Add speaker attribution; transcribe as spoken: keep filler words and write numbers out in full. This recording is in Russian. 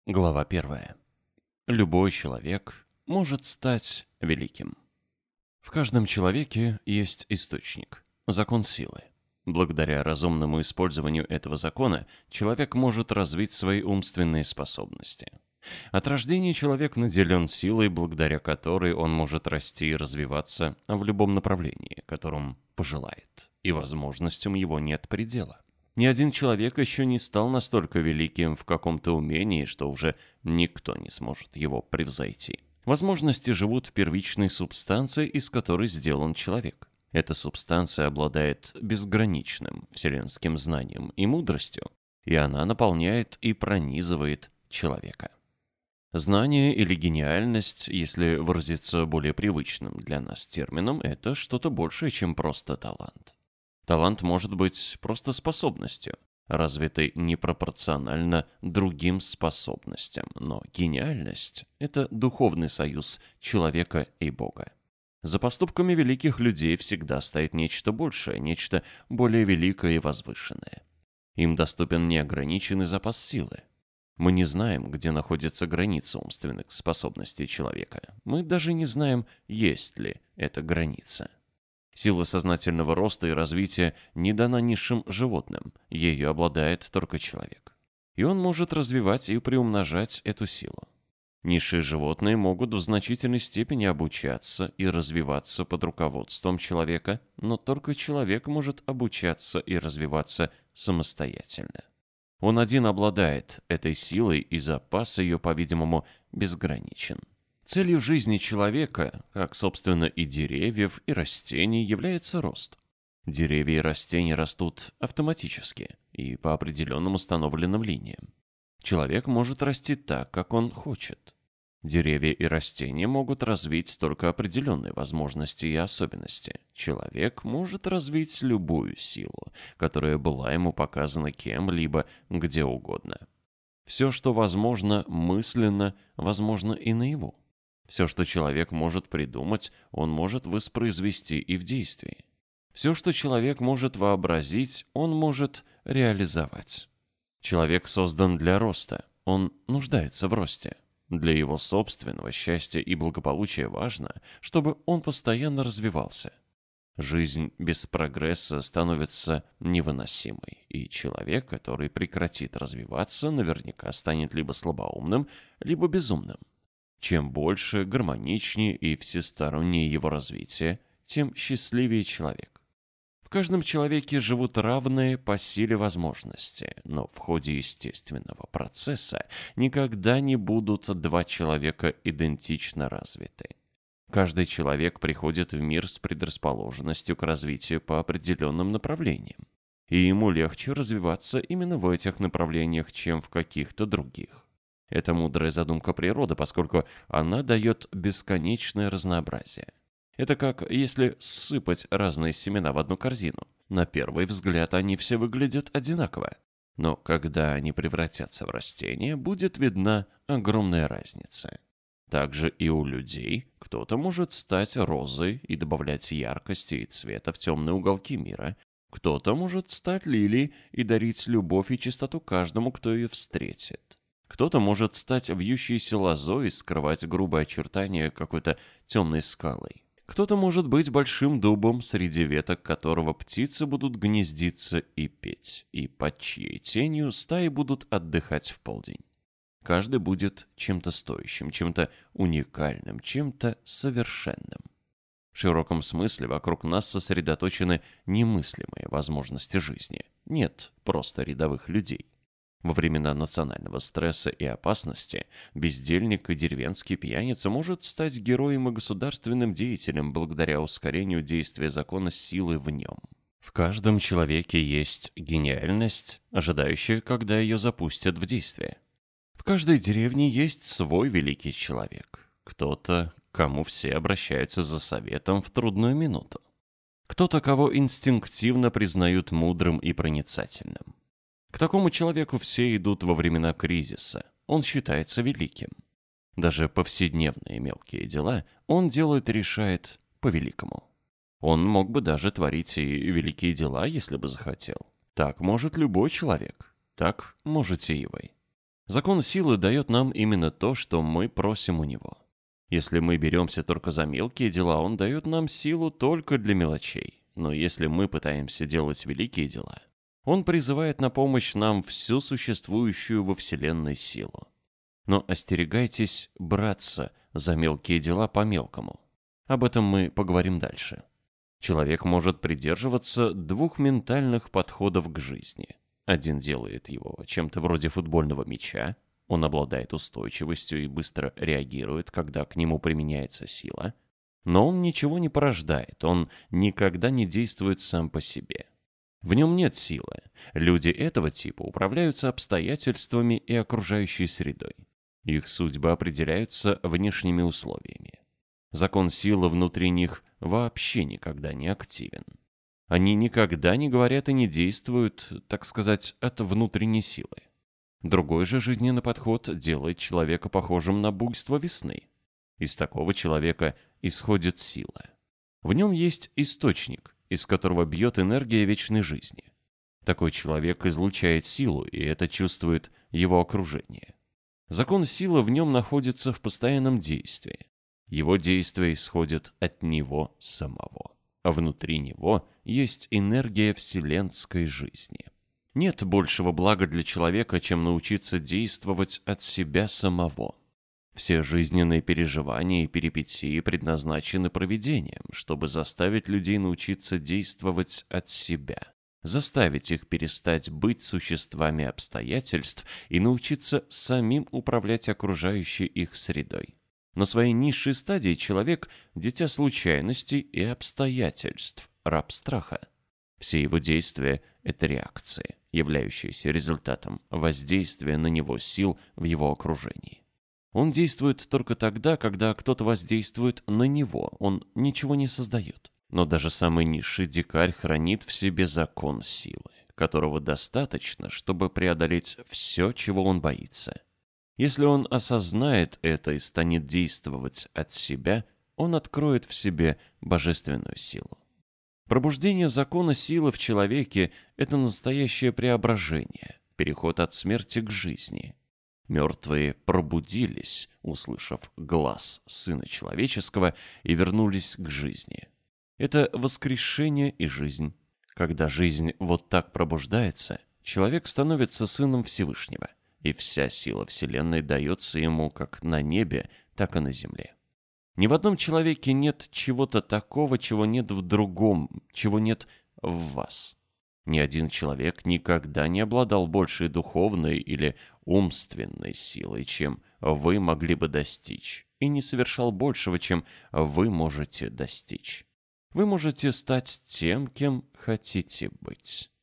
Speaker 1: Глава первая. Любой человек может стать великим. В каждом человеке есть источник, закон силы. Благодаря разумному использованию этого закона человек может развить свои умственные способности. От рождения человек наделен силой, благодаря которой он может расти и развиваться в любом направлении, которым пожелает, и возможностям его нет предела. Ни один человек еще не стал настолько великим в каком-то умении, что уже никто не сможет его превзойти. Возможности живут в первичной субстанции, из которой сделан человек. Эта субстанция обладает безграничным вселенским знанием и мудростью, и она наполняет и пронизывает человека. Знание или гениальность, если выразиться более привычным для нас термином, это что-то большее, чем просто талант. Талант может быть просто способностью, развитой непропорционально другим способностям, но гениальность – это духовный союз человека и Бога. За поступками великих людей всегда стоит нечто большее, нечто более великое и возвышенное. Им доступен неограниченный запас силы. Мы не знаем, где находится граница умственных способностей человека. Мы даже не знаем, есть ли эта граница. Сила сознательного роста и развития не дана низшим животным, ею обладает только человек. И он может развивать и приумножать эту силу. Низшие животные могут в значительной степени обучаться и развиваться под руководством человека, но только человек может обучаться и развиваться самостоятельно. Он один обладает этой силой, и запас ее, по-видимому, безграничен. Целью жизни человека, как, собственно, и деревьев, и растений, является рост. Деревья и растения растут автоматически и по определенным установленным линиям. Человек может расти так, как он хочет. Деревья и растения могут развить только определенные возможности и особенности. Человек может развить любую силу, которая была ему показана кем-либо, где угодно. Все, что возможно мысленно, возможно и наяву. Все, что человек может придумать, он может воспроизвести и в действии. Все, что человек может вообразить, он может реализовать. Человек создан для роста, он нуждается в росте. Для его собственного счастья и благополучия важно, чтобы он постоянно развивался. Жизнь без прогресса становится невыносимой, и человек, который прекратит развиваться, наверняка станет либо слабоумным, либо безумным. Чем больше, гармоничнее и всестороннее его развитие, тем счастливее человек. В каждом человеке живут равные по силе возможности, но в ходе естественного процесса никогда не будут два человека идентично развиты. Каждый человек приходит в мир с предрасположенностью к развитию по определенным направлениям, и ему легче развиваться именно в этих направлениях, чем в каких-то других. Это мудрая задумка природы, поскольку она дает бесконечное разнообразие. Это как если сыпать разные семена в одну корзину. На первый взгляд они все выглядят одинаково. Но когда они превратятся в растения, будет видна огромная разница. Также и у людей кто-то может стать розой и добавлять яркости и цвета в темные уголки мира. Кто-то может стать лилией и дарить любовь и чистоту каждому, кто ее встретит. Кто-то может стать вьющейся лозой и скрывать грубые очертания какой-то темной скалой. Кто-то может быть большим дубом, среди веток которого птицы будут гнездиться и петь, и под чьей тенью стаи будут отдыхать в полдень. Каждый будет чем-то стоящим, чем-то уникальным, чем-то совершенным. В широком смысле вокруг нас сосредоточены немыслимые возможности жизни. Нет просто рядовых людей. Во времена национального стресса и опасности бездельник и деревенский пьяница может стать героем и государственным деятелем благодаря ускорению действия закона силы в нем. В каждом человеке есть гениальность, ожидающая, когда ее запустят в действие. В каждой деревне есть свой великий человек. Кто-то, к кому все обращаются за советом в трудную минуту. Кто-то, кого инстинктивно признают мудрым и проницательным. К такому человеку все идут во времена кризиса. Он считается великим. Даже повседневные мелкие дела он делает и решает по-великому. Он мог бы даже творить и великие дела, если бы захотел. Так может любой человек. Так можете и вы. Закон силы дает нам именно то, что мы просим у него. Если мы беремся только за мелкие дела, он дает нам силу только для мелочей. Но если мы пытаемся делать великие дела, он призывает на помощь нам всю существующую во Вселенной силу. Но остерегайтесь браться за мелкие дела по-мелкому. Об этом мы поговорим дальше. Человек может придерживаться двух ментальных подходов к жизни. Один делает его чем-то вроде футбольного мяча. Он обладает устойчивостью и быстро реагирует, когда к нему применяется сила. Но он ничего не порождает, он никогда не действует сам по себе. В нем нет силы. Люди этого типа управляются обстоятельствами и окружающей средой. Их судьбы определяются внешними условиями. Закон силы внутри них вообще никогда не активен. Они никогда не говорят и не действуют, так сказать, от внутренней силы. Другой же жизненный подход делает человека похожим на буйство весны. Из такого человека исходит сила. В нем есть источник, из которого бьет энергия вечной жизни. Такой человек излучает силу, и это чувствует его окружение. Закон силы в нем находится в постоянном действии. Его действия исходят от него самого. А внутри него есть энергия вселенской жизни. Нет большего блага для человека, чем научиться действовать от себя самого. Все жизненные переживания и перипетии предназначены провидением, чтобы заставить людей научиться действовать от себя, заставить их перестать быть существами обстоятельств и научиться самим управлять окружающей их средой. На своей низшей стадии человек – дитя случайностей и обстоятельств, раб страха. Все его действия – это реакции, являющиеся результатом воздействия на него сил в его окружении. Он действует только тогда, когда кто-то воздействует на него, он ничего не создает. Но даже самый низший дикарь хранит в себе закон силы, которого достаточно, чтобы преодолеть все, чего он боится. Если он осознает это и станет действовать от себя, он откроет в себе божественную силу. Пробуждение закона силы в человеке – это настоящее преображение, переход от смерти к жизни. Мертвые пробудились, услышав глас Сына Человеческого, и вернулись к жизни. Это воскрешение и жизнь. Когда жизнь вот так пробуждается, человек становится сыном Всевышнего, и вся сила Вселенной дается ему как на небе, так и на земле. Ни в одном человеке нет чего-то такого, чего нет в другом, чего нет в вас. Ни один человек никогда не обладал большей духовной или умственной силой, чем вы могли бы достичь, и не совершал большего, чем вы можете достичь. Вы можете стать тем, кем хотите быть.